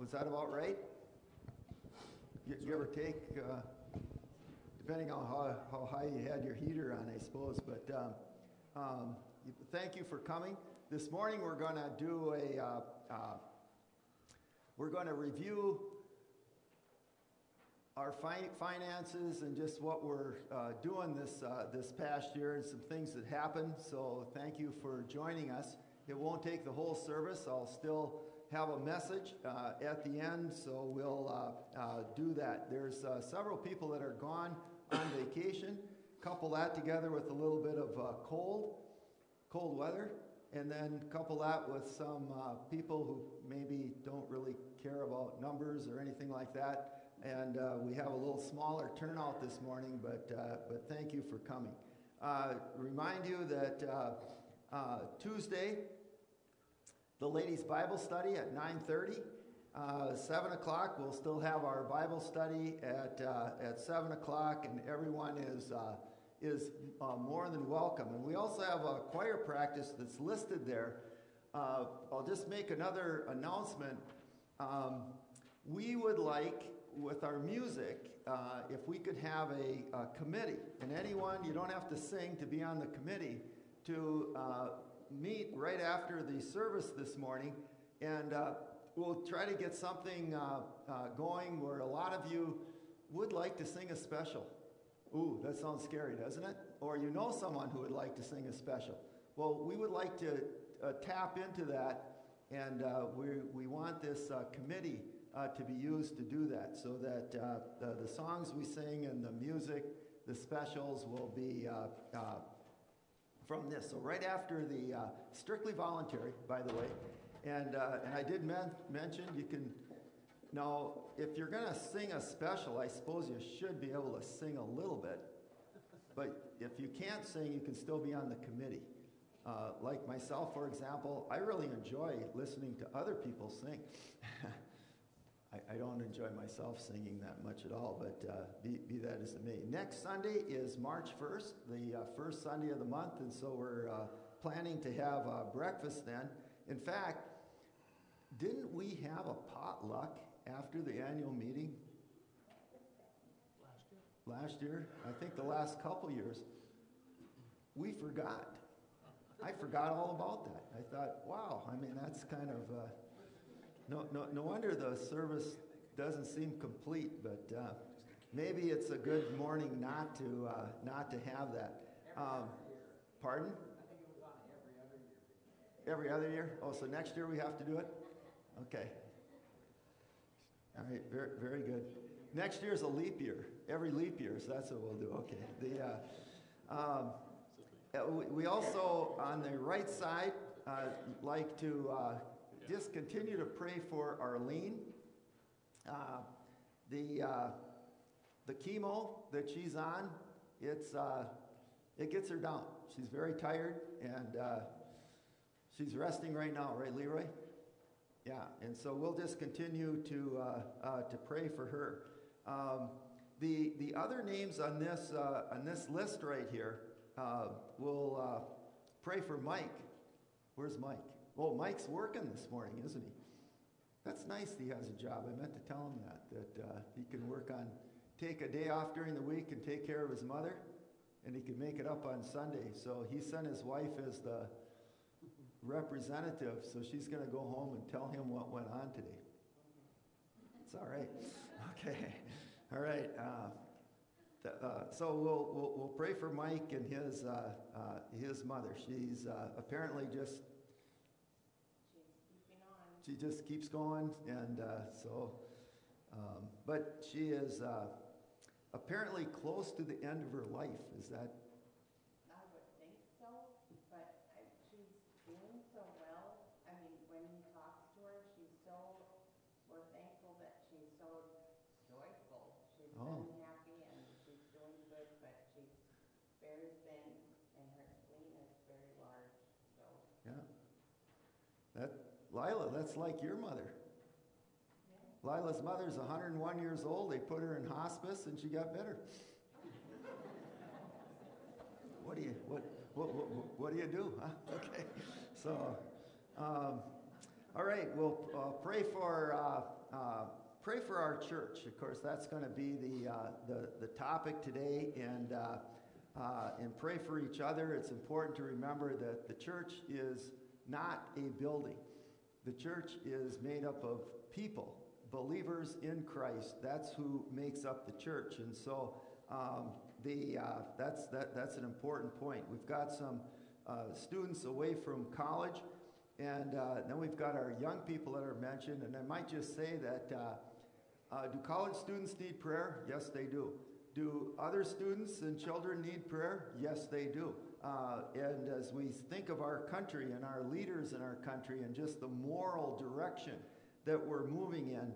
Was that about right? You ever take, depending on how high you had your heater on, I suppose, but thank you for coming. This morning we're going to do we're going to review our finances and just what we're doing this past year and some things that happened. So thank you for joining us. It won't take the whole service. I'll still have a message at the end, so we'll do that. There's several people that are gone on vacation. Couple that together with a little bit of cold weather, and then couple that with some people who maybe don't really care about numbers or anything like that. And we have a little smaller turnout this morning, but thank you for coming. Remind you that Tuesday, the ladies' Bible study at 9:30. 7 o'clock, we'll still have our Bible study at 7 o'clock, and everyone is more than welcome. And we also have a choir practice that's listed there. I'll just make another announcement. We would like, with our music, if we could have a committee, and anyone, you don't have to sing to be on the committee, to meet right after the service this morning, and we'll try to get something going where a lot of you would like to sing a special. Ooh, that sounds scary, doesn't it? Or you know someone who would like to sing a special. Well, we would like to tap into that, and we want this committee to be used to do that, so that the songs we sing and the music, the specials will be from this. So right after the strictly voluntary, by the way, and I did mention you can. Now, if you're going to sing a special, I suppose you should be able to sing a little bit. But if you can't sing, you can still be on the committee. Like myself, for example, I really enjoy listening to other people sing. I don't enjoy myself singing that much at all, but be that as it may. Next Sunday is March 1st, the first Sunday of the month, and so we're planning to have breakfast then. In fact, didn't we have a potluck after the annual meeting? Last year? I think the last couple years. We forgot. I forgot all about that. I thought, wow, I mean, that's kind of, no wonder the service doesn't seem complete, but maybe it's a good morning not to have that. Pardon? I think it was on every other year. Every other year? Oh, so next year we have to do it? Okay. All right, very, very good. Next year is a leap year. Every leap year, so that's what we'll do. Okay. We also, on the right side, like to just continue to pray for Arlene. The chemo that she's on, it gets her down. She's very tired, and she's resting right now, right, Leroy? Yeah, and so we'll just continue to pray for her. The other names on this list right here, we'll pray for Mike. Where's Mike? Oh, Mike's working this morning, isn't he? That's nice that he has a job. I meant to tell him that he can take a day off during the week and take care of his mother, and he can make it up on Sunday. So he sent his wife as the representative, so she's going to go home and tell him what went on today. It's all right. Okay. All right. So we'll pray for Mike and his mother. She's apparently just. She just keeps going, and but she is apparently close to the end of her life. Is that? I would think so, but she's doing so well. I mean, when he talks to her, we're thankful that she's so joyful. She's been happy and she's doing good, but she's very thin and her spleen is very large. So. Yeah. Lila, that's like your mother. Yeah. Lila's mother's 101 years old. They put her in hospice, and she got better. What do you do? Huh? Okay. So, All right, we'll pray for our church. Of course, that's going to be the topic today, and pray for each other. It's important to remember that the church is not a building. The church is made up of people, believers in Christ. That's who makes up the church, and so that's an important point. We've got some students away from college, and then we've got our young people that are mentioned. And I might just say that do college students need prayer? Yes, they do. Do other students and children need prayer? Yes, they do. And as we think of our country and our leaders in our country and just the moral direction that we're moving in,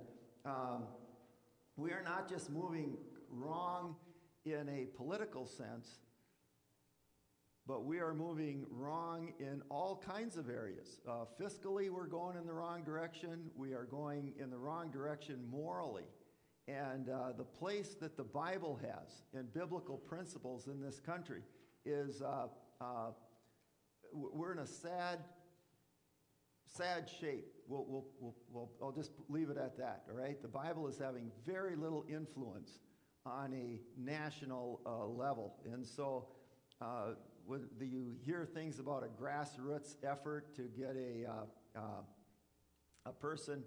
we are not just moving wrong in a political sense, but we are moving wrong in all kinds of areas. Fiscally, we're going in the wrong direction. We are going in the wrong direction morally. And the place that the Bible has in biblical principles in this country is we're in a sad shape. I'll just leave it at that, all right? The Bible is having very little influence on a national level. And so when you hear things about a grassroots effort to get a person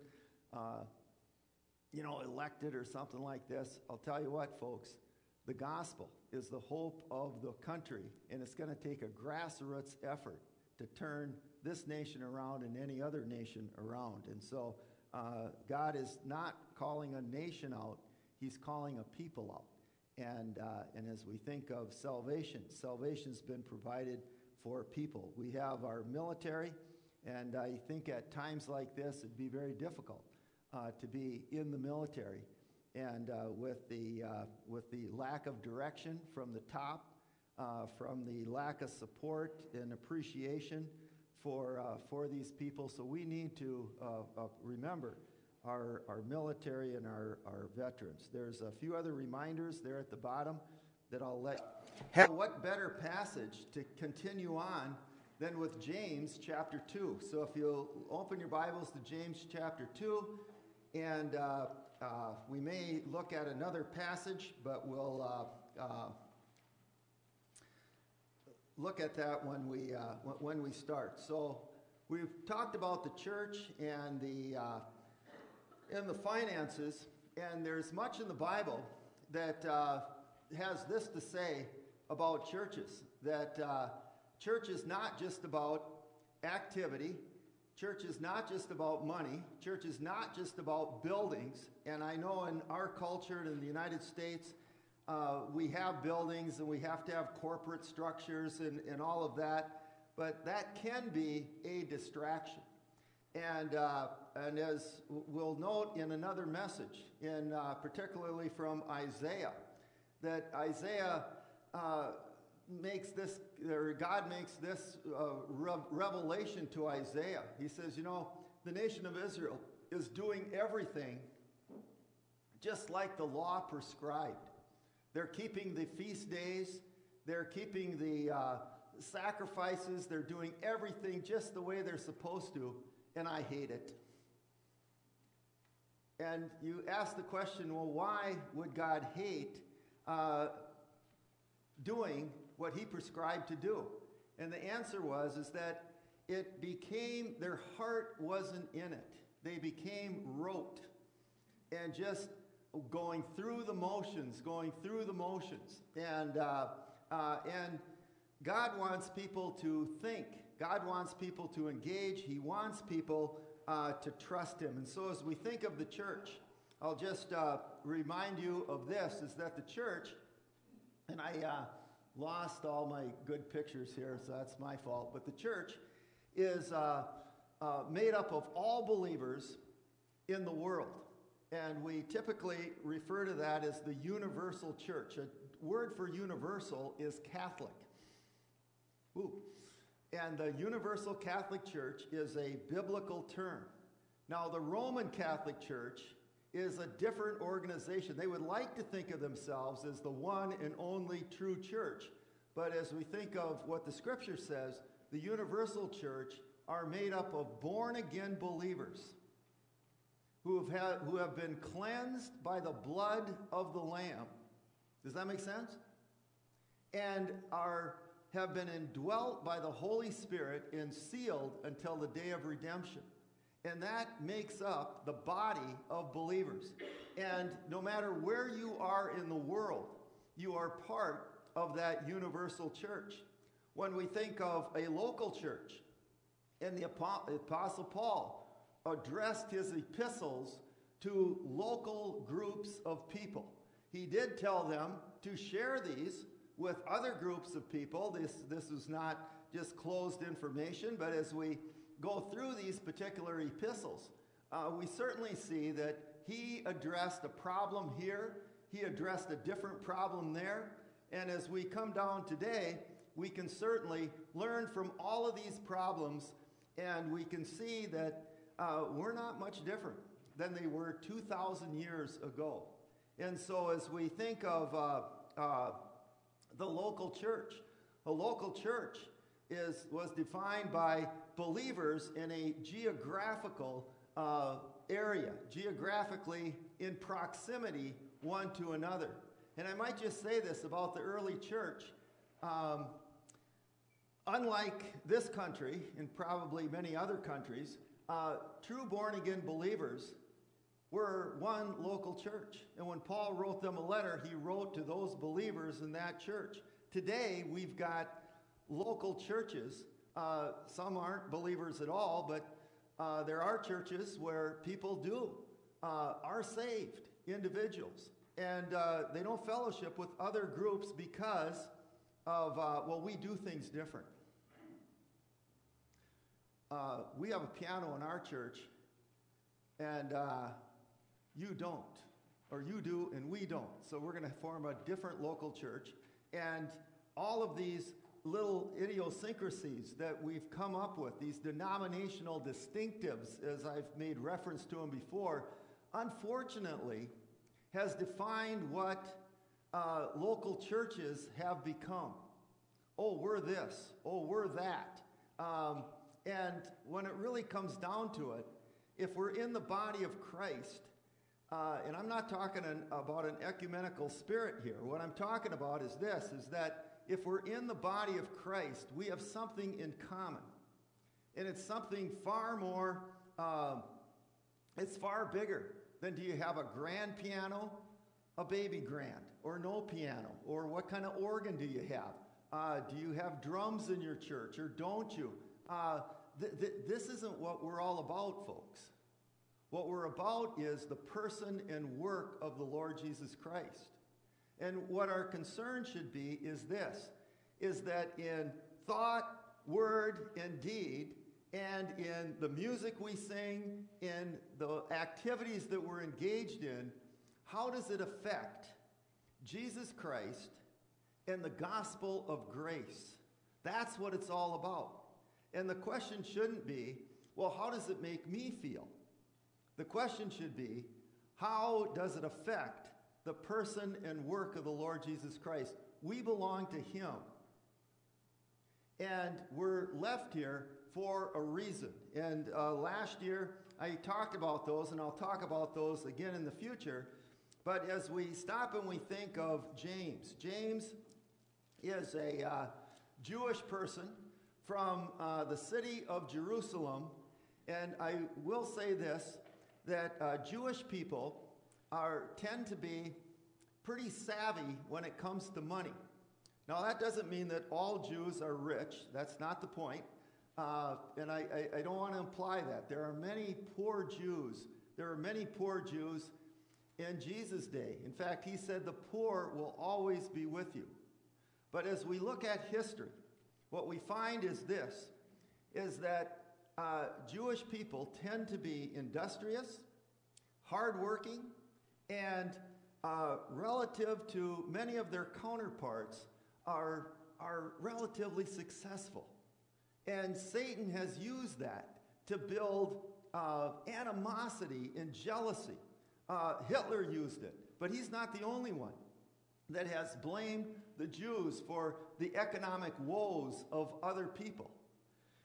elected or something like this, I'll tell you what, folks, the gospel is the hope of the country, and it's going to take a grassroots effort to turn this nation around and any other nation around. And so God is not calling a nation out, he's calling a people out. And as we think of salvation's been provided for people. We have our military, and I think at times like this it'd be very difficult to be in the military, and with the lack of direction from the top, from the lack of support and appreciation for these people. So we need to remember our military and our veterans. There's a few other reminders there at the bottom that I'll let. What better passage to continue on than with James chapter 2? So if you'll open your Bibles to James chapter 2, and we may look at another passage, but we'll look at that when we start. So we've talked about the church and the finances, and there's much in the Bible that has this to say about churches, that church is not just about activity, church is not just about money, church is not just about buildings. And I know in our culture and in the United States, we have buildings and we have to have corporate structures and all of that, but that can be a distraction. And as we'll note in another message, particularly from Isaiah, that Isaiah makes this, or God makes this revelation to Isaiah. He says, the nation of Israel is doing everything just like the law prescribed. They're keeping the feast days, they're keeping the sacrifices, they're doing everything just the way they're supposed to, and I hate it. And you ask the question, well, why would God hate doing what he prescribed to do? And the answer is that it became, their heart wasn't in it. They became rote and just going through the motions. And God wants people to think. God wants people to engage. He wants people to trust him. And so as we think of the church, I'll just remind you of this, is that the church, and I lost all my good pictures here, so that's my fault, but the church is made up of all believers in the world. And we typically refer to that as the universal church. A word for universal is Catholic. Ooh. And the Universal Catholic Church is a biblical term. Now, the Roman Catholic Church is a different organization. They would like to think of themselves as the one and only true church. But as we think of what the Scripture says, the Universal Church are made up of born-again believers who have been cleansed by the blood of the Lamb. Does that make sense? And have been indwelt by the Holy Spirit and sealed until the day of redemption. And that makes up the body of believers. And no matter where you are in the world, you are part of that universal church. When we think of a local church, and the Apostle Paul addressed his epistles to local groups of people. He did tell them to share these with other groups of people. This is not just closed information, but as we go through these particular epistles, we certainly see that he addressed a problem here, he addressed a different problem there, and as we come down today, we can certainly learn from all of these problems, and we can see that we're not much different than they were 2,000 years ago. And so as we think of the local church, a local church was defined by believers in a geographical area, geographically in proximity one to another. And I might just say this about the early church. Unlike this country, and probably many other countries, true born-again believers were one local church. And when Paul wrote them a letter, he wrote to those believers in that church. Today, we've got local churches. Some aren't believers at all, but there are churches where people are saved individuals. And they don't fellowship with other groups because of, we do things different. We have a piano in our church, and you don't. Or you do, and we don't. So we're going to form a different local church. And all of these little idiosyncrasies that we've come up with, these denominational distinctives, as I've made reference to them before, unfortunately, has defined what local churches have become. Oh, we're this. Oh, we're that. And when it really comes down to it, if we're in the body of Christ, and I'm not talking about an ecumenical spirit here. What I'm talking about is this, is that if we're in the body of Christ, we have something in common. And it's something far more, it's far bigger than do you have a grand piano, a baby grand, or no piano, or what kind of organ do you have? Do you have drums in your church, or don't you? This isn't what we're all about, folks. What we're about is the person and work of the Lord Jesus Christ. And what our concern should be is this, is that in thought, word, and deed, and in the music we sing, in the activities that we're engaged in, how does it affect Jesus Christ and the gospel of grace? That's what it's all about. And the question shouldn't be, well, how does it make me feel? The question should be, how does it affect the person and work of the Lord Jesus Christ? We belong to Him. And we're left here for a reason. And last year, I talked about those, and I'll talk about those again in the future. But as we stop and we think of James, James is a Jewish person from the city of Jerusalem. And I will say this, that Jewish people tend to be pretty savvy when it comes to money. Now, that doesn't mean that all Jews are rich. That's not the point. And I don't want to imply that. There are many poor Jews. There are many poor Jews in Jesus' day. In fact, he said the poor will always be with you. But as we look at history, what we find is this, is that Jewish people tend to be industrious, hardworking, and relative to many of their counterparts are relatively successful. And Satan has used that to build animosity and jealousy. Hitler used it, but he's not the only one that has blamed the Jews for the economic woes of other people.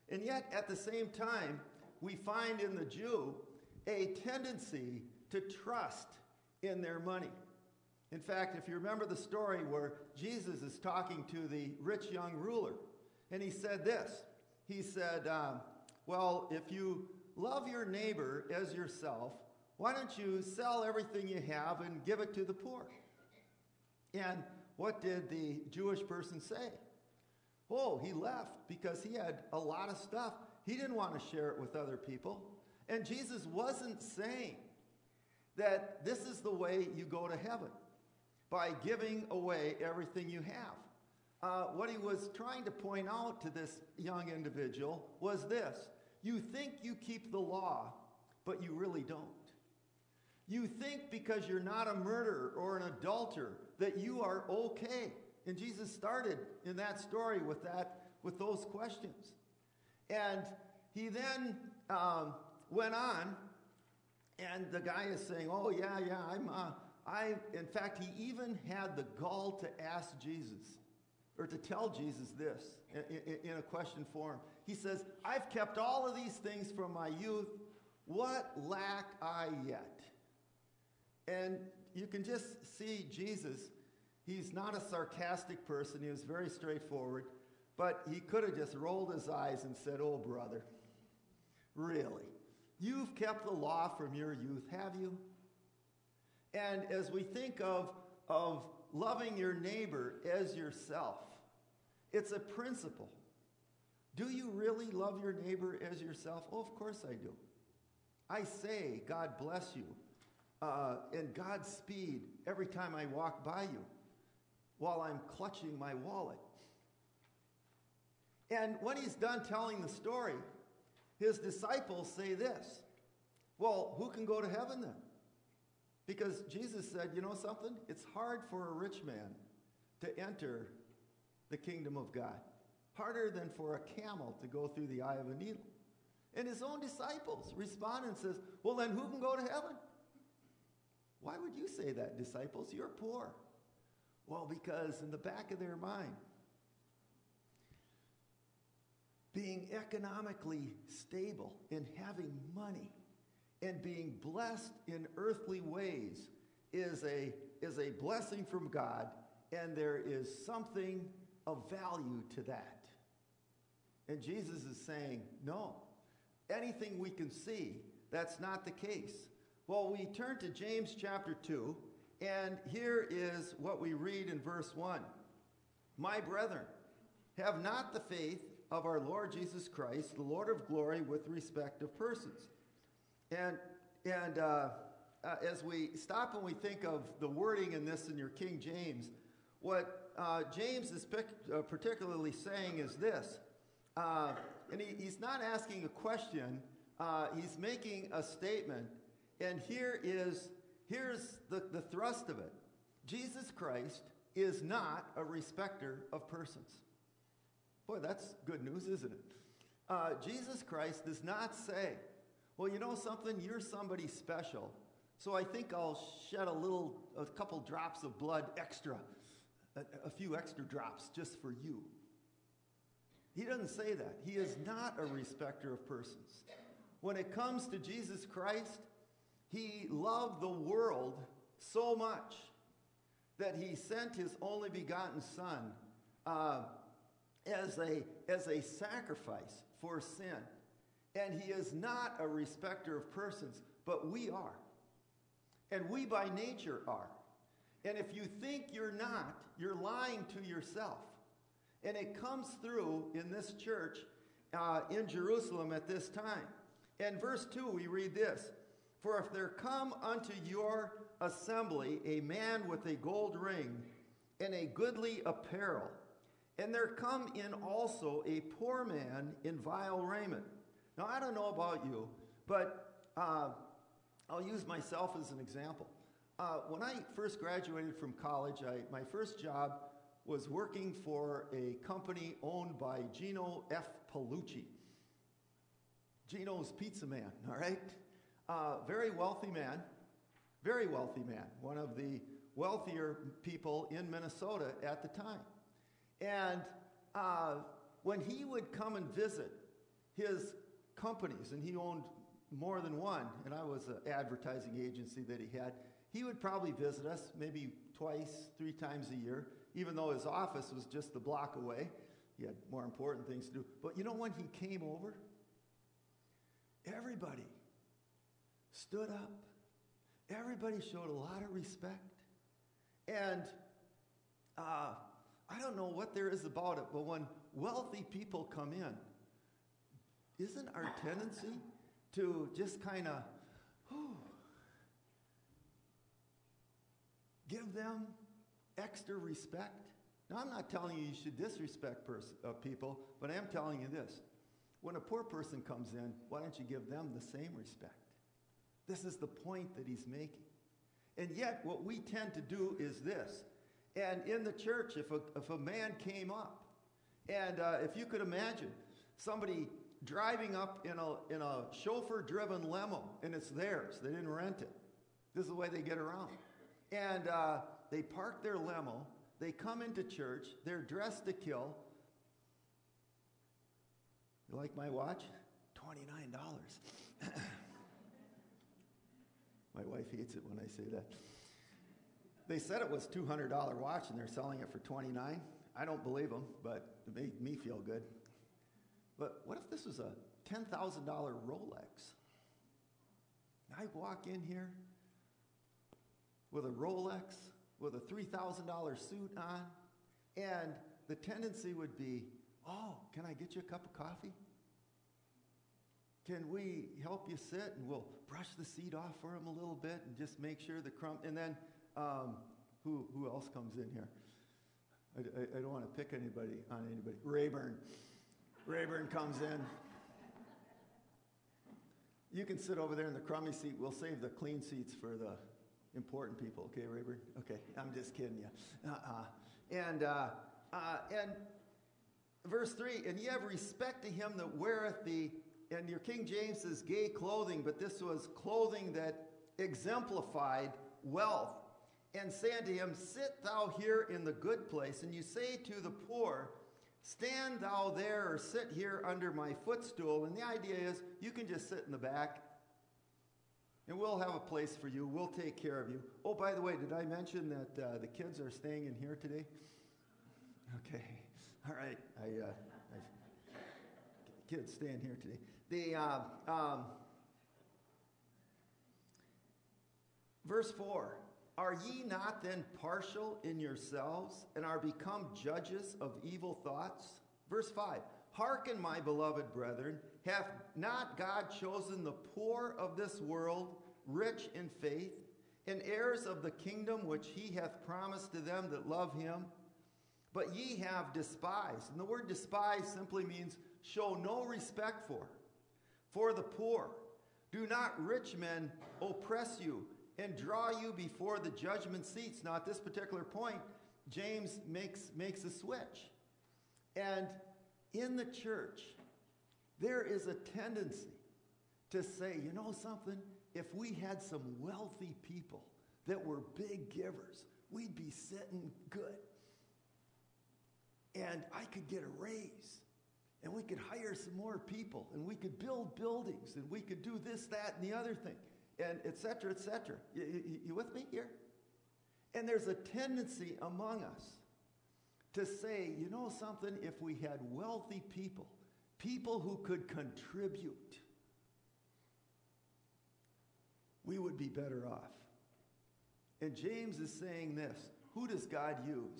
And yet, at the same time, we find in the Jew a tendency to trust in their money. In fact, if you remember the story where Jesus is talking to the rich young ruler, and he said this. He said, well, if you love your neighbor as yourself, why don't you sell everything you have and give it to the poor? And what did the Jewish person say? Oh, he left because he had a lot of stuff. He didn't want to share it with other people. And Jesus wasn't saying that this is the way you go to heaven, by giving away everything you have. What he was trying to point out to this young individual was this. You think you keep the law, but you really don't. You think because you're not a murderer or an adulterer that you are okay. And Jesus started in that story with those questions. And he then went on, and the guy is saying, oh, yeah, in fact, he even had the gall to ask Jesus, or to tell Jesus this in a question form. He says, I've kept all of these things from my youth. What lack I yet? And you can just see Jesus. He's not a sarcastic person. He was very straightforward. But he could have just rolled his eyes and said, oh, brother, really? You've kept the law from your youth, have you? And as we think of loving your neighbor as yourself, it's a principle. Do you really love your neighbor as yourself? Oh, of course I do. I say, God bless you, and Godspeed every time I walk by you while I'm clutching my wallet. And when he's done telling the story, his disciples say this, well, who can go to heaven then? Because Jesus said, you know something? It's hard for a rich man to enter the kingdom of God. Harder than for a camel to go through the eye of a needle. And his own disciples respond and says, well, then who can go to heaven? Why would you say that, disciples? You're poor. Well, because in the back of their mind, being economically stable and having money and being blessed in earthly ways is a blessing from God, and there is something of value to that. And Jesus is saying, no, anything we can see, that's not the case. Well, we turn to James chapter 2, and here is what we read in verse 1. My brethren, have not the faith of our Lord Jesus Christ, the Lord of glory, with respect of persons. And as we stop and we think of the wording in this in your King James, what James is particularly saying is this. And he's not asking a question. He's making a statement. And here's the thrust of it. Jesus Christ is not a respecter of persons. Boy, that's good news, isn't it? Jesus Christ does not say, well, you know something? You're somebody special. So I think I'll shed a couple drops of blood extra, a few extra drops just for you. He doesn't say that. He is not a respecter of persons. When it comes to Jesus Christ, he loved the world so much that he sent his only begotten Son as a sacrifice for sin. And he is not a respecter of persons, but we are. And we by nature are. And if you think you're not, you're lying to yourself. And it comes through in this church in Jerusalem at this time. In verse 2, we read this. For if there come unto your assembly a man with a gold ring and a goodly apparel, and there come in also a poor man in vile raiment. Now, I don't know about you, but I'll use myself as an example. When I first graduated from college, my first job was working for a company owned by Gino F. Palucci. Gino's Pizza Man, all right? Very wealthy man, one of the wealthier people in Minnesota at the time. And when he would come and visit, his companies, and he owned more than one, and I was an advertising agency that he had. He would probably visit us maybe twice, 3 times a year, even though his office was just a block away. He had more important things to do. But you know, when he came over, everybody stood up. Everybody showed a lot of respect. And I don't know what there is about it, but when wealthy people come in, isn't our tendency to just kind of give them extra respect? Now, I'm not telling you should disrespect people, but I am telling you this. When a poor person comes in, why don't you give them the same respect? This is the point that he's making. And yet, what we tend to do is this. And in the church, if a man came up, and if you could imagine somebody driving up in a chauffeur-driven limo, and it's theirs, they didn't rent it. This is the way they get around. And they park their limo, they come into church, they're dressed to kill. You like my watch? $29. My wife hates it when I say that. They said it was a $200 watch and they're selling it for $29. I don't believe them, but it made me feel good. But what if this was a $10,000 Rolex? I walk in here with a Rolex, with a $3,000 suit on, and the tendency would be, oh, can I get you a cup of coffee? Can we help you sit? And we'll brush the seat off for him a little bit and just make sure the crumb. And then who else comes in here? I don't want to pick anybody on anybody. Rayburn comes in. You can sit over there in the crummy seat. We'll save the clean seats for the important people. Okay, Rayburn? Okay, I'm just kidding you. And verse 3, and ye have respect to him that weareth the, and your King James says gay clothing, but this was clothing that exemplified wealth. And say unto him, sit thou here in the good place. And you say to the poor, stand thou there or sit here under my footstool. And the idea is you can just sit in the back and we'll have a place for you. We'll take care of you. Oh, by the way, did I mention that the kids are staying in here today? Okay. All right. Kids staying here today. Verse 4. Are ye not then partial in yourselves, and are become judges of evil thoughts? Verse 5, hearken, my beloved brethren, hath not God chosen the poor of this world, rich in faith, and heirs of the kingdom which he hath promised to them that love him? But ye have despised. And the word despise simply means show no respect for the poor. Do not rich men oppress you, and draw you before the judgment seats. Now, at this particular point, James makes a switch. And in the church, there is a tendency to say, you know something? If we had some wealthy people that were big givers, we'd be sitting good. And I could get a raise. And we could hire some more people. And we could build buildings. And we could do this, that, and the other thing. And et cetera, et cetera. You with me here? And there's a tendency among us to say, you know something, if we had wealthy people who could contribute, we would be better off. And James is saying this, who does God use?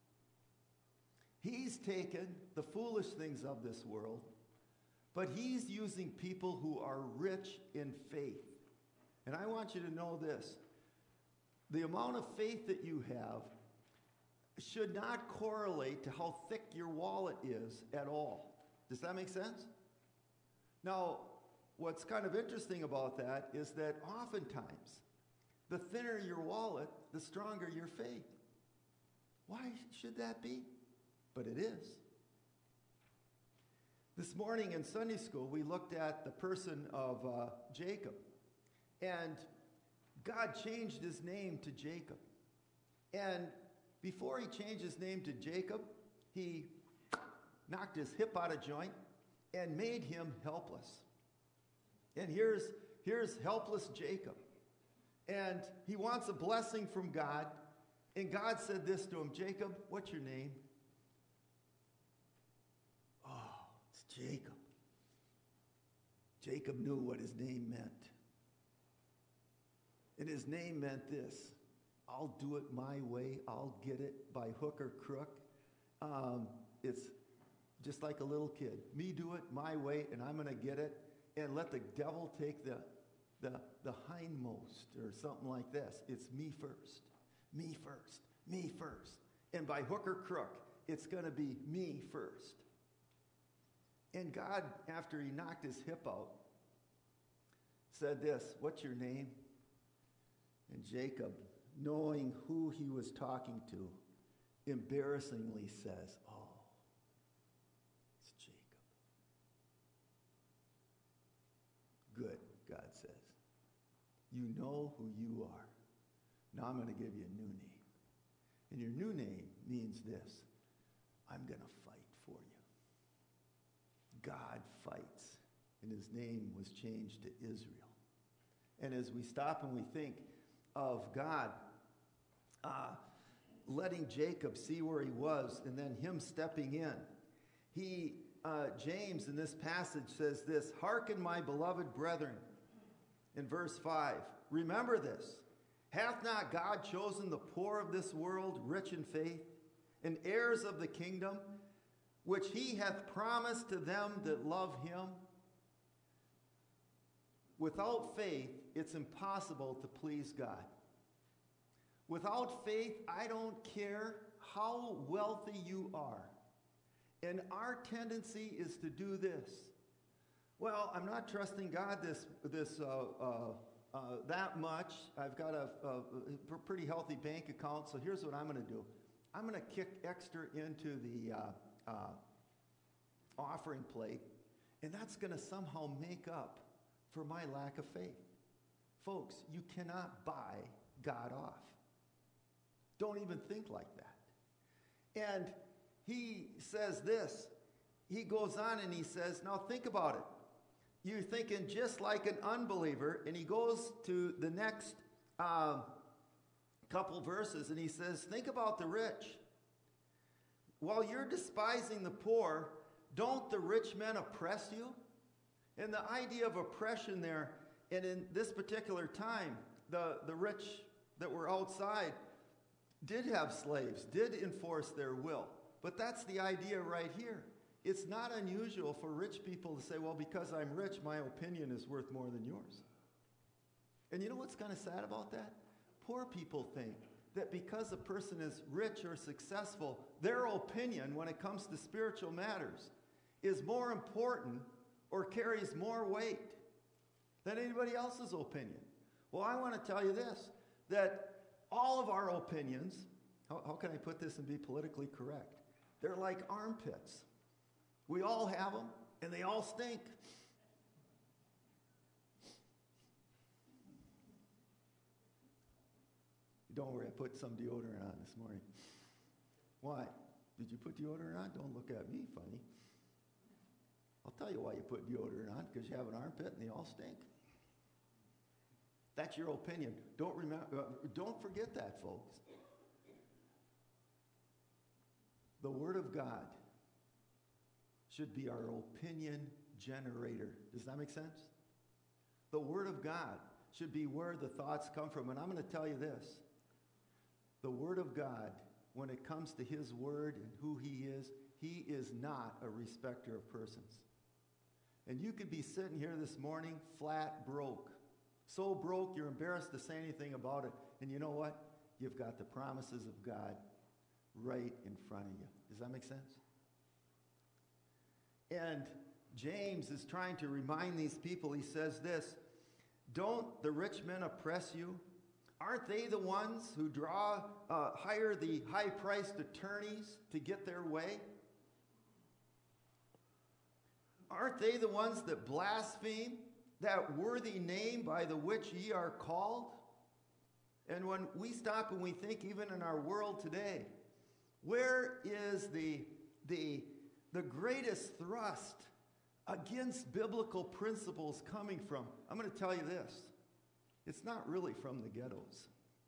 He's taken the foolish things of this world, but he's using people who are rich in faith. And I want you to know this. The amount of faith that you have should not correlate to how thick your wallet is at all. Does that make sense? Now, what's kind of interesting about that is that oftentimes, the thinner your wallet, the stronger your faith. Why should that be? But it is. This morning in Sunday school, we looked at the person of Jacob. And God changed his name to Jacob. And before he changed his name to Jacob, he knocked his hip out of joint, and made him helpless. And here's helpless Jacob. And he wants a blessing from God. And God said this to him, Jacob, what's your name? Oh, it's Jacob. Jacob knew what his name meant. And his name meant this: I'll do it my way. I'll get it by hook or crook. It's just like a little kid. Me do it my way, and I'm going to get it. And let the devil take the hindmost, or something like this. It's me first, me first, me first. And by hook or crook, it's going to be me first. And God, after he knocked his hip out, said this, what's your name? And Jacob, knowing who he was talking to, embarrassingly says, oh, it's Jacob. Good, God says. You know who you are. Now I'm going to give you a new name. And your new name means this: I'm going to fight for you. God fights. And his name was changed to Israel. And as we stop and we think of God letting Jacob see where he was, and then him stepping in, James in this passage says this: hearken, my beloved brethren, in verse 5, remember this, hath not God chosen the poor of this world rich in faith, and heirs of the kingdom, which he hath promised to them that love him? Without faith, it's impossible to please God. Without faith, I don't care how wealthy you are. And our tendency is to do this. Well, I'm not trusting God that much. I've got a pretty healthy bank account, so here's what I'm going to do. I'm going to kick extra into the offering plate, and that's going to somehow make up for my lack of faith. Folks, you cannot buy God off. Don't even think like that. And he says this. He goes on and he says, now think about it. You're thinking just like an unbeliever, and he goes to the next couple verses and he says, think about the rich. While you're despising the poor, don't the rich men oppress you? And the idea of oppression there, and in this particular time, the rich that were outside did have slaves, did enforce their will. But that's the idea right here. It's not unusual for rich people to say, well, because I'm rich, my opinion is worth more than yours. And you know what's kind of sad about that? Poor people think that because a person is rich or successful, their opinion when it comes to spiritual matters is more important or carries more weight than anybody else's opinion. Well, I want to tell you this, that all of our opinions, how can I put this and be politically correct? They're like armpits. We all have them, and they all stink. Don't worry, I put some deodorant on this morning. Why? Did you put deodorant on? Don't look at me funny. I'll tell you why you put deodorant on, because you have an armpit and they all stink. That's your opinion. Don't forget that, folks. The Word of God should be our opinion generator. Does that make sense? The Word of God should be where the thoughts come from. And I'm going to tell you this. The Word of God, when it comes to His Word and who He is not a respecter of persons. And you could be sitting here this morning flat broke. So broke you're embarrassed to say anything about it. And you know what? You've got the promises of God right in front of you. Does that make sense? And James is trying to remind these people, he says this, don't the rich men oppress you? Aren't they the ones who hire the high-priced attorneys to get their way? Aren't they the ones that blaspheme that worthy name by the which ye are called? And when we stop and we think, even in our world today, where is the greatest thrust against biblical principles coming from, I'm going to tell you this, it's not really from the ghettos.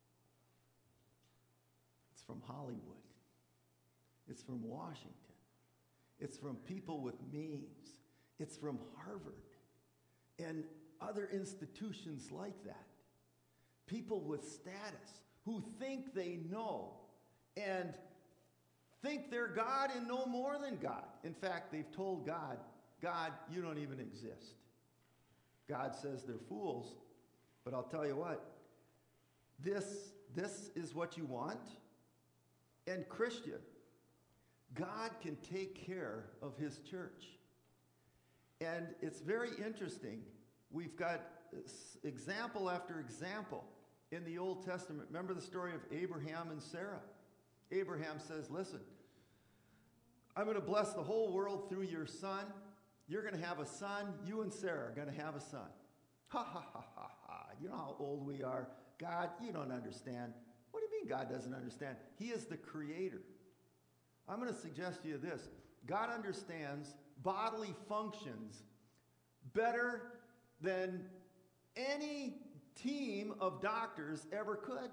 It's from Hollywood. It's from Washington. It's from people with means. It's from Harvard and other institutions like that. People with status who think they know and think they're God and know more than God. In fact, they've told God, God, you don't even exist. God says they're fools, but I'll tell you what, this is what you want. And Christian, God can take care of his church. And it's very interesting. We've got example after example in the Old Testament. Remember the story of Abraham and Sarah. Abraham says, listen, I'm going to bless the whole world through your son. You're going to have a son. You and Sarah are going to have a son. Ha, ha, ha, ha, ha. You know how old we are. God, you don't understand. What do you mean God doesn't understand? He is the creator. I'm going to suggest to you this. God understands bodily functions better than any team of doctors ever could.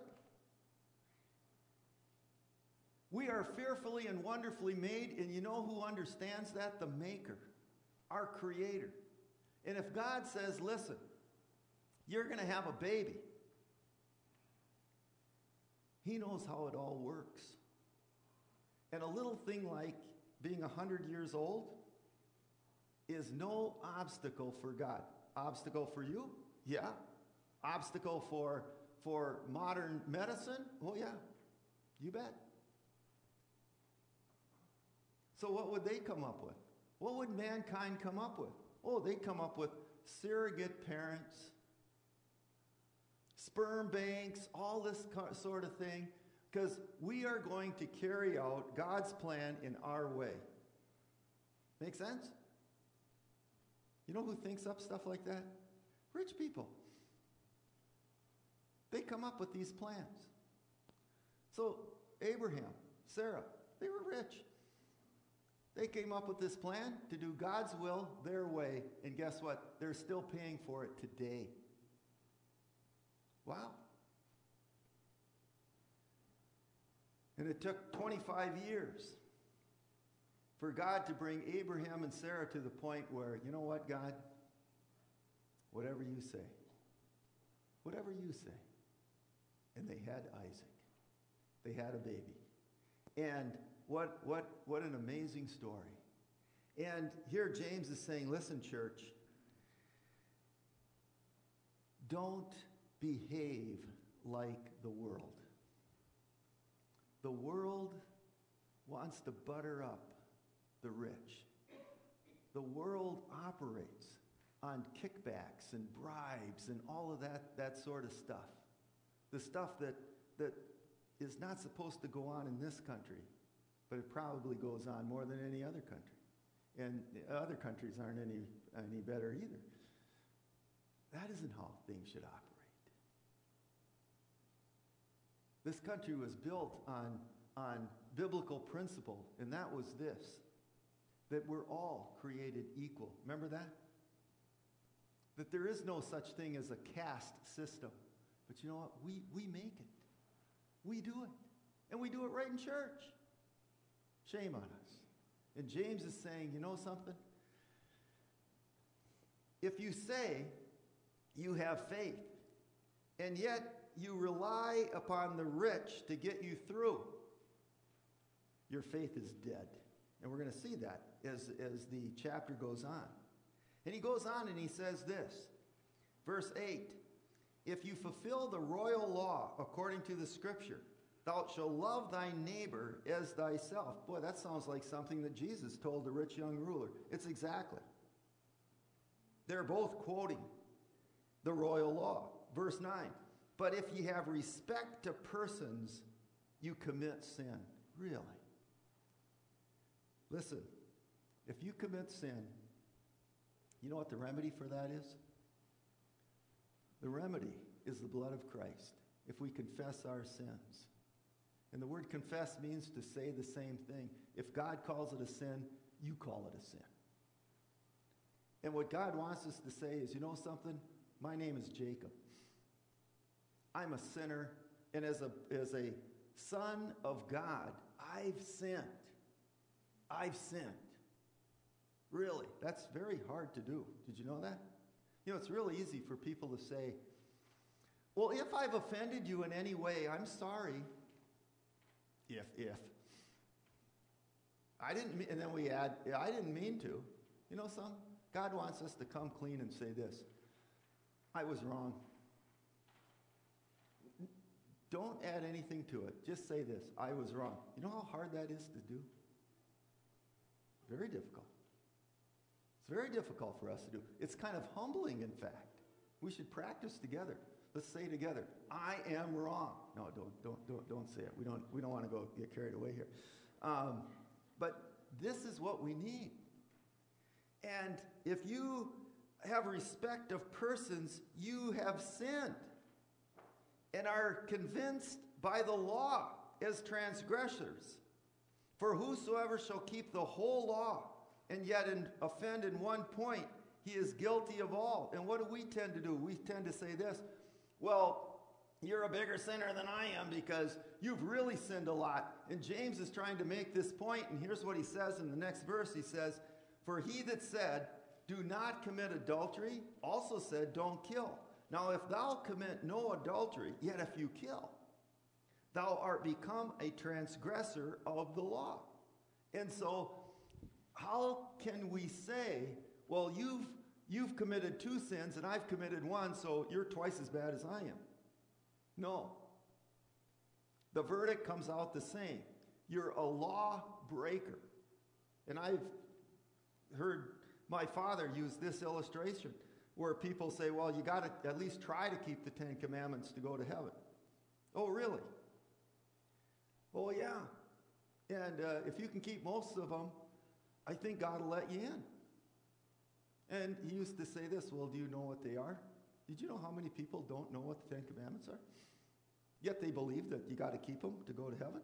We are fearfully and wonderfully made, and you know who understands that? The Maker, our Creator. And if God says, listen, you're going to have a baby, he knows how it all works. And a little thing like being 100 years old is no obstacle for God. Obstacle for you? Yeah. Obstacle for modern medicine? Oh yeah, you bet. So what would they come up with? What would mankind come up with? Oh, they'd come up with surrogate parents, sperm banks, all this sort of thing, because we are going to carry out God's plan in our way. Make sense? You know who thinks up stuff like that? Rich people. They come up with these plans. So Abraham, Sarah, they were rich. They came up with this plan to do God's will their way, and guess what? They're still paying for it today. Wow. And it took 25 years for God to bring Abraham and Sarah to the point where, you know what, God? Whatever you say. Whatever you say. And they had Isaac. They had a baby. And what an amazing story. And here James is saying, listen, church, don't behave like the world. The world wants to butter up the rich. The world operates on kickbacks and bribes and all of that sort of stuff. The stuff that is not supposed to go on in this country, but it probably goes on more than any other country. And other countries aren't any better either. That isn't how things should operate. This country was built on biblical principle, and that was this, that we're all created equal. Remember that? That there is no such thing as a caste system. But you know what? We make it. We do it. And we do it right in church. Shame on us. And James is saying, you know something? If you say you have faith, and yet you rely upon the rich to get you through, your faith is dead. And we're going to see that as the chapter goes on. And he goes on and he says this, verse 8, if you fulfill the royal law according to the scripture, thou shalt love thy neighbor as thyself. Boy, that sounds like something that Jesus told the rich young ruler. It's exactly. They're both quoting the royal law. Verse 9, but if ye have respect to persons, you commit sin. Really? Listen, if you commit sin, you know what the remedy for that is? The remedy is the blood of Christ, if we confess our sins. And the word confess means to say the same thing. If God calls it a sin, you call it a sin. And what God wants us to say is, you know something? My name is Jacob. I'm a sinner, and as a son of God, I've sinned. I've sinned. Really, that's very hard to do. Did you know that? You know, it's really easy for people to say, well, if I've offended you in any way, I'm sorry. If. I didn't mean, and then we add, I didn't mean to. You know something? God wants us to come clean and say this. I was wrong. Don't add anything to it. Just say this. I was wrong. You know how hard that is to do? Very difficult. It's very difficult for us to do. It's kind of humbling, in fact. We should practice together. Let's say together, I am wrong. No, don't say it. We don't want to go get carried away here. But this is what we need. And if you have respect of persons, you have sinned and are convinced by the law as transgressors. For whosoever shall keep the whole law and yet offend in one point, he is guilty of all. And what do we tend to do? We tend to say this, well, you're a bigger sinner than I am because you've really sinned a lot. And James is trying to make this point, and here's what he says in the next verse. He says, for he that said, do not commit adultery, also said, don't kill. Now if thou commit no adultery, yet if you kill, thou art become a transgressor of the law. And so how can we say, well, you've committed two sins and I've committed one, so you're twice as bad as I am? No. The verdict comes out the same. You're a law breaker. And I've heard my father use this illustration where people say, well, you got to at least try to keep the Ten Commandments to go to heaven. Oh, really? Oh, yeah. And if you can keep most of them, I think God will let you in. And he used to say this, well, do you know what they are? Did you know how many people don't know what the Ten Commandments are? Yet they believe that you got to keep them to go to heaven.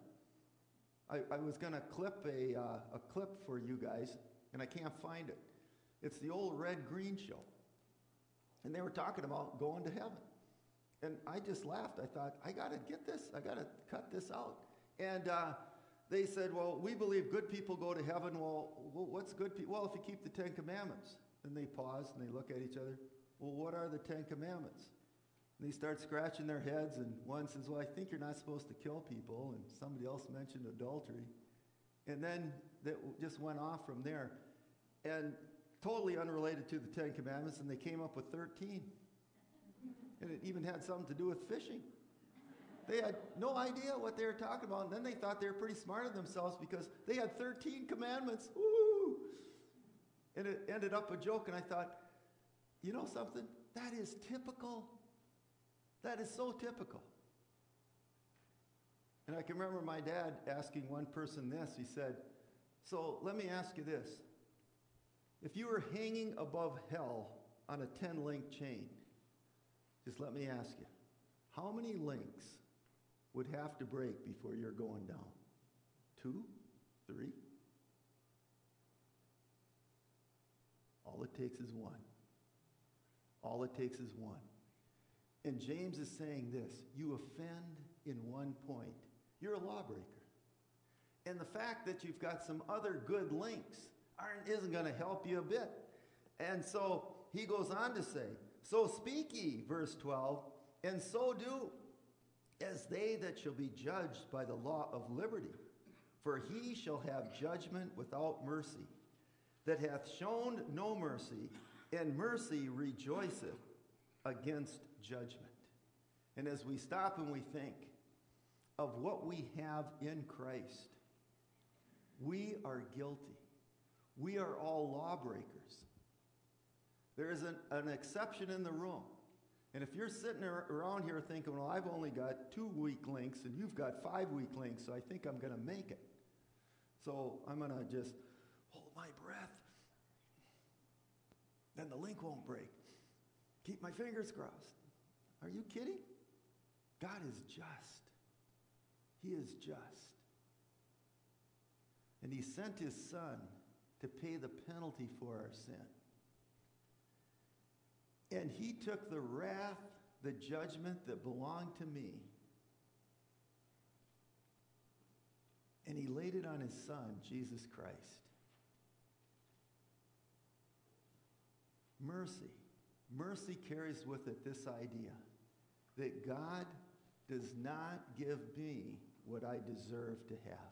I was going to clip a clip for you guys, and I can't find it. It's the old Red-Green show. And they were talking about going to heaven. And I just laughed. I thought, I got to get this. I got to cut this out. And they said, well, we believe good people go to heaven. Well, what's good people? Well, if you keep the Ten Commandments. And they pause and they look at each other. Well, what are the Ten Commandments? And they start scratching their heads, and one says, well, I think you're not supposed to kill people, and somebody else mentioned adultery. And then that just went off from there. And totally unrelated to the Ten Commandments, and they came up with 13. And it even had something to do with fishing. They had no idea what they were talking about, and then they thought they were pretty smart of themselves because they had 13 commandments. Woo! And it ended up a joke, and I thought, you know something? That is typical. That is so typical. And I can remember my dad asking one person this. He said, so let me ask you this. If you were hanging above hell on a 10-link chain, just let me ask you, how many links would have to break before you're going down? 2? 3? All it takes is one. All it takes is one. And James is saying this, you offend in one point, you're a lawbreaker. And the fact that you've got some other good links isn't going to help you a bit. And so he goes on to say, so speak ye, verse 12, and so do, as they that shall be judged by the law of liberty. For he shall have judgment without mercy, that hath shown no mercy, and mercy rejoiceth against judgment. And as we stop and we think of what we have in Christ, we are guilty. We are all lawbreakers. There is an exception in the room. And if you're sitting around here thinking, well, I've only got 2 weak links and you've got 5 weak links, so I think I'm going to make it. So I'm going to just hold my breath. Then the link won't break. Keep my fingers crossed. Are you kidding? God is just. He is just. And he sent his son to pay the penalty for our sin. And he took the wrath, the judgment that belonged to me, and he laid it on his son, Jesus Christ. Mercy. Mercy carries with it this idea that God does not give me what I deserve to have.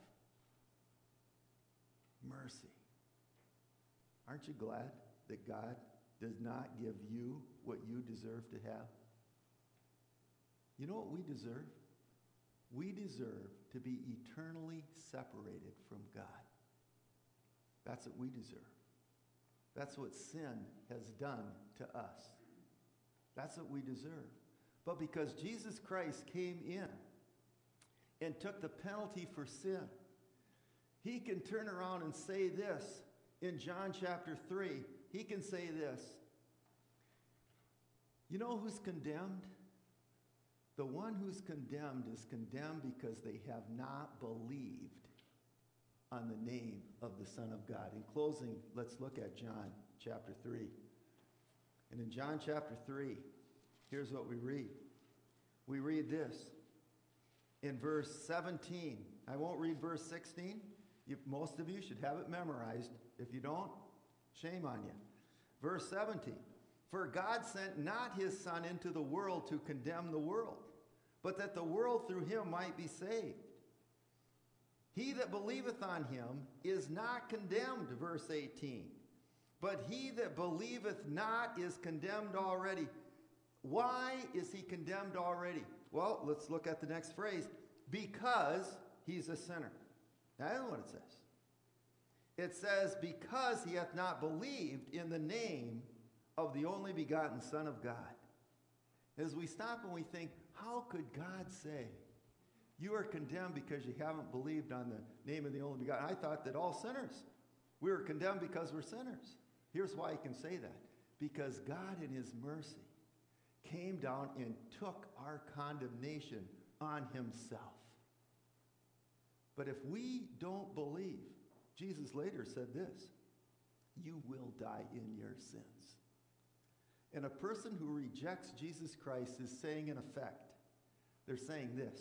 Mercy. Aren't you glad that God does not give you what you deserve to have? You know what we deserve? We deserve to be eternally separated from God. That's what we deserve. That's what sin has done to us. That's what we deserve. But because Jesus Christ came in and took the penalty for sin, he can turn around and say this in John chapter 3. He can say this. You know who's condemned? The one who's condemned is condemned because they have not believed on the name of the Son of God. In closing, let's look at John chapter 3. And in John chapter 3, here's what we read. We read this in verse 17. I won't read verse 16. Most of you should have it memorized. If you don't, shame on you. Verse 17. For God sent not his Son into the world to condemn the world, but that the world through him might be saved. He that believeth on him is not condemned, verse 18. But he that believeth not is condemned already. Why is he condemned already? Well, let's look at the next phrase. Because he's a sinner. Now, I know what it says. It says, because he hath not believed in the name of the only begotten Son of God. As we stop and we think, how could God say, you are condemned because you haven't believed on the name of the only begotten? I thought that all sinners, we were condemned because we're sinners. Here's why he can say that. Because God in his mercy came down and took our condemnation on himself. But if we don't believe, Jesus later said this, you will die in your sins. And a person who rejects Jesus Christ is saying, in effect, they're saying this,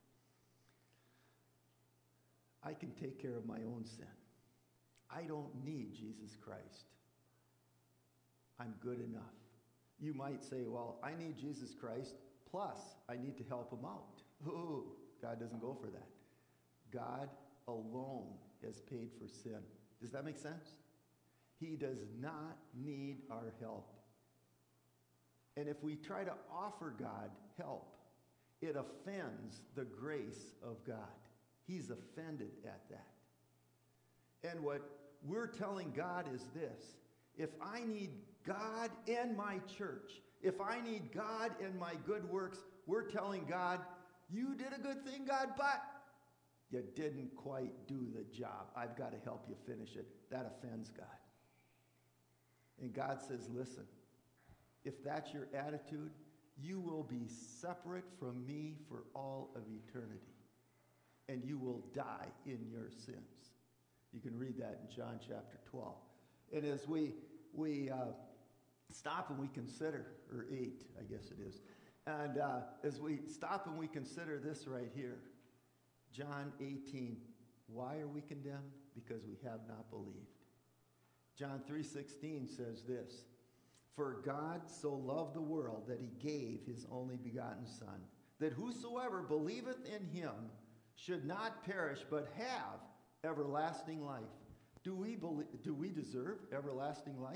I can take care of my own sin. I don't need Jesus Christ. I'm good enough. You might say, well, I need Jesus Christ, plus I need to help him out. Ooh, God doesn't go for that. God alone has paid for sin. Does that make sense? He does not need our help. And if we try to offer God help, it offends the grace of God. He's offended at that. And what we're telling God is this. If I need God and my church, if I need God and my good works, we're telling God, you did a good thing, God, but you didn't quite do the job. I've got to help you finish it. That offends God. And God says, listen, if that's your attitude, you will be separate from me for all of eternity. And you will die in your sins. You can read that in John chapter 12. And as we stop and we consider, or 8, I guess it is. And as we stop and we consider this right here, John 18, why are we condemned? Because we have not believed. John 3:16 says this, for God so loved the world that he gave his only begotten Son, that whosoever believeth in him should not perish but have everlasting life. Do we deserve everlasting life?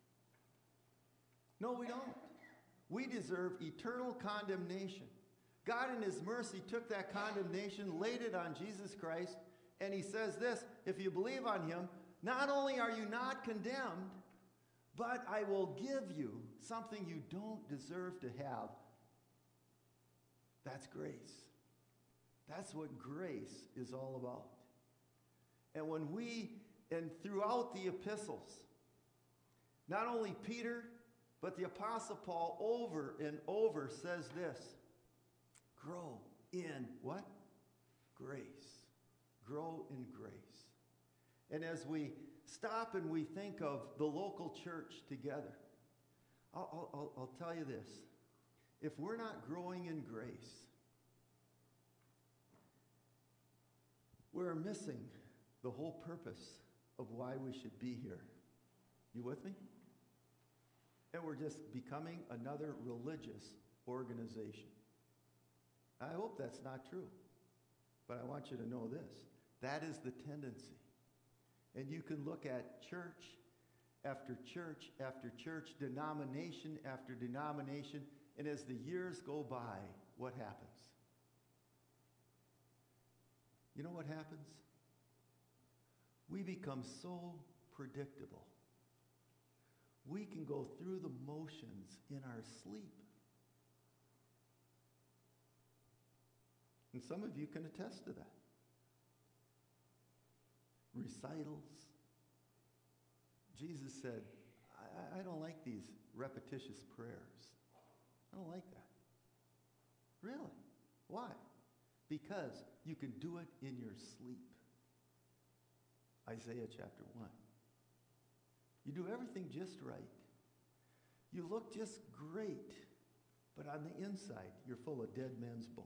No, we don't. We deserve eternal condemnation. God in his mercy took that condemnation, laid it on Jesus Christ, and he says this, if you believe on him, not only are you not condemned, but I will give you something you don't deserve to have. That's grace. That's what grace is all about. And and throughout the epistles, not only Peter, but the Apostle Paul over and over says this, grow in what? Grace. Grow in grace. And as we stop and we think of the local church together, I'll tell you this. If we're not growing in grace, we're missing the whole purpose of why we should be here. You with me? And we're just becoming another religious organization. I hope that's not true. But I want you to know this. That is the tendency. And you can look at church after church after church, denomination after denomination, and as the years go by, what happens? You know what happens? We become so predictable. We can go through the motions in our sleep. And some of you can attest to that. Recitals. Jesus said, I don't like these repetitious prayers. I don't like that. Really? Why? Because you can do it in your sleep. Isaiah chapter 1. You do everything just right. You look just great, but on the inside, you're full of dead men's bones.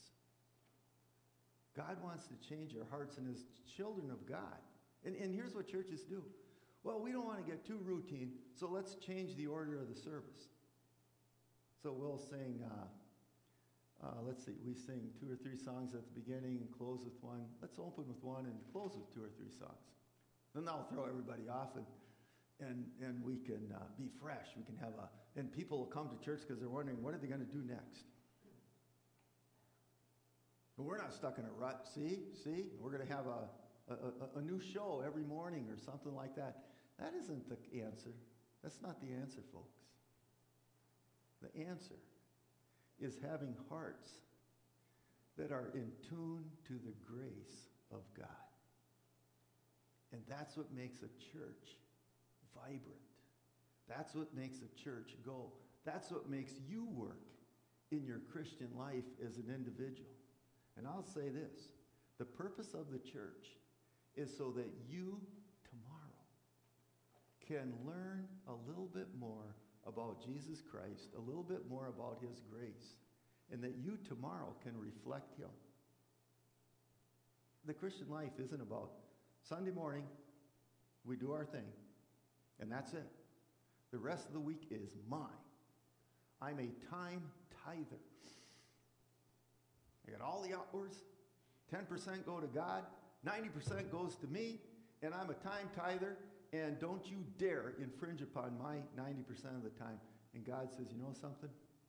God wants to change our hearts, and as children of God, and here's what churches do. Well, we don't want to get too routine, so let's change the order of the service. So we'll sing, let's see, we sing 2 or 3 songs at the beginning and close with one. Let's open with one and close with 2 or 3 songs. Then that'll throw everybody off, and we can be fresh. We can have and people will come to church because they're wondering, what are they going to do next? And we're not stuck in a rut. See? We're going to have a new show every morning or something like that. That isn't the answer. That's not the answer, folks. The answer is having hearts that are in tune to the grace of God. And that's what makes a church vibrant. That's what makes a church go. That's what makes you work in your Christian life as an individual. And I'll say this. The purpose of the church is so that you tomorrow can learn a little bit more about Jesus Christ, a little bit more about his grace, and that you tomorrow can reflect him. The Christian life isn't about Sunday morning, we do our thing, and that's it. The rest of the week is mine. I'm a time tither. I got all the hours, 10% go to God, 90% goes to me, and I'm a time tither, and don't you dare infringe upon my 90% of the time. And God says, you know something?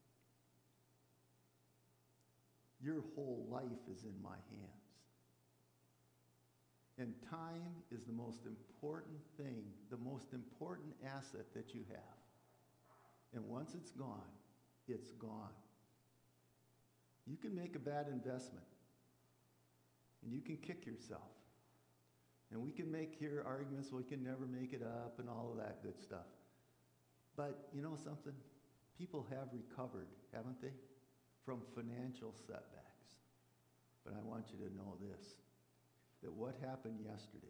Your whole life is in my hands. And time is the most important thing, the most important asset that you have. And once it's gone, it's gone. You can make a bad investment, and you can kick yourself. And we can make here arguments, we can never make it up and all of that good stuff. But you know something? People have recovered, haven't they, from financial setbacks. But I want you to know this, that what happened yesterday,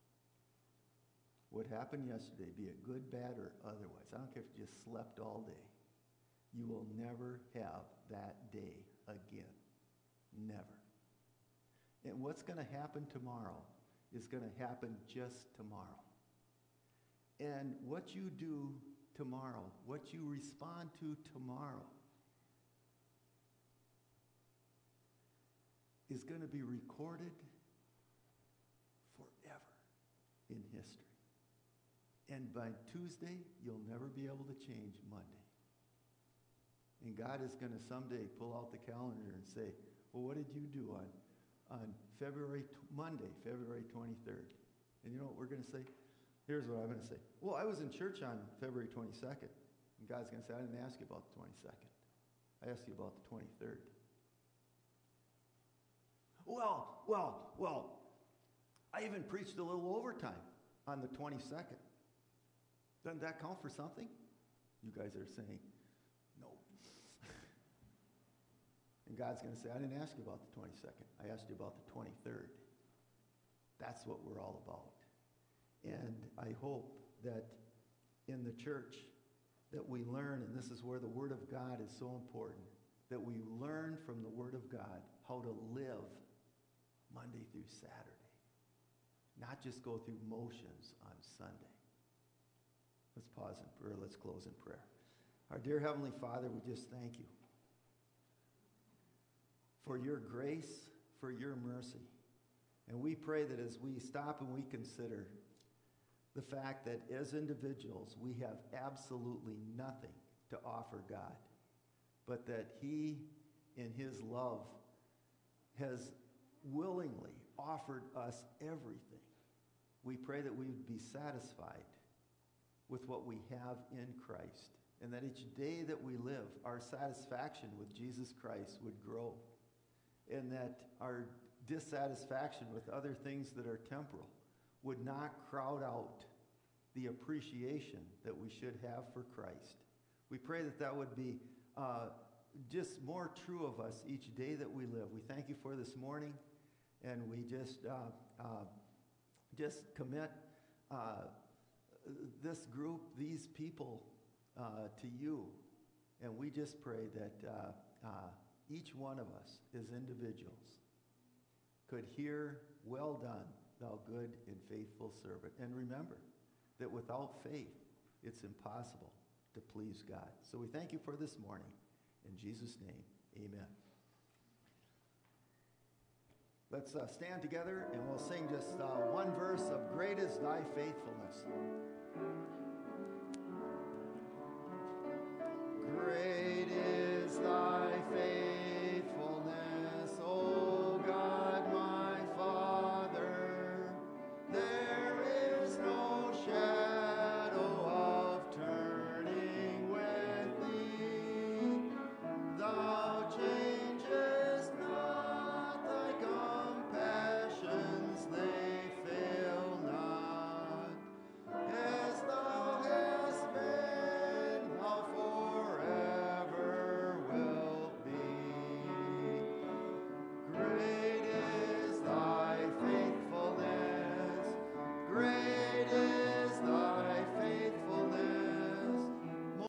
be it good, bad, or otherwise, I don't care if you just slept all day, you will never have that day again. Never. And what's going to happen tomorrow is going to happen just tomorrow. And what you do tomorrow, what you respond to tomorrow, is going to be recorded forever in history. And by Tuesday, you'll never be able to change Monday. And God is going to someday pull out the calendar and say, well, what did you do on Monday, February 23rd? And you know what we're going to say? Here's what I'm going to say. Well, I was in church on February 22nd. And God's going to say, I didn't ask you about the 22nd. I asked you about the 23rd. Well, I even preached a little overtime on the 22nd. Doesn't that count for something? You guys are saying, no. And God's going to say, I didn't ask you about the 22nd. I asked you about the 23rd. That's what we're all about. And I hope that in the church, that we learn, and this is where the Word of God is so important, that we learn from the Word of God how to live Monday through Saturday, not just go through motions on Sunday. Let's pause in prayer. Let's close in prayer. Our dear Heavenly Father, we just thank you for your grace, for your mercy. And we pray that as we stop and we consider the fact that as individuals we have absolutely nothing to offer God, but that He, in His love, has willingly offered us everything. We pray that we would be satisfied with what we have in Christ, and that each day that we live, our satisfaction with Jesus Christ would grow, and that our dissatisfaction with other things that are temporal would not crowd out the appreciation that we should have for Christ. We pray that that would be just more true of us each day that we live. We thank you for this morning, and we just commit this group, these people, to you. And we just pray that each one of us as individuals could hear, "Well done, thou good and faithful servant." And remember that without faith, it's impossible to please God. So we thank you for this morning. In Jesus' name, amen. Let's stand together and we'll sing just one verse of "Great is Thy Faithfulness." Great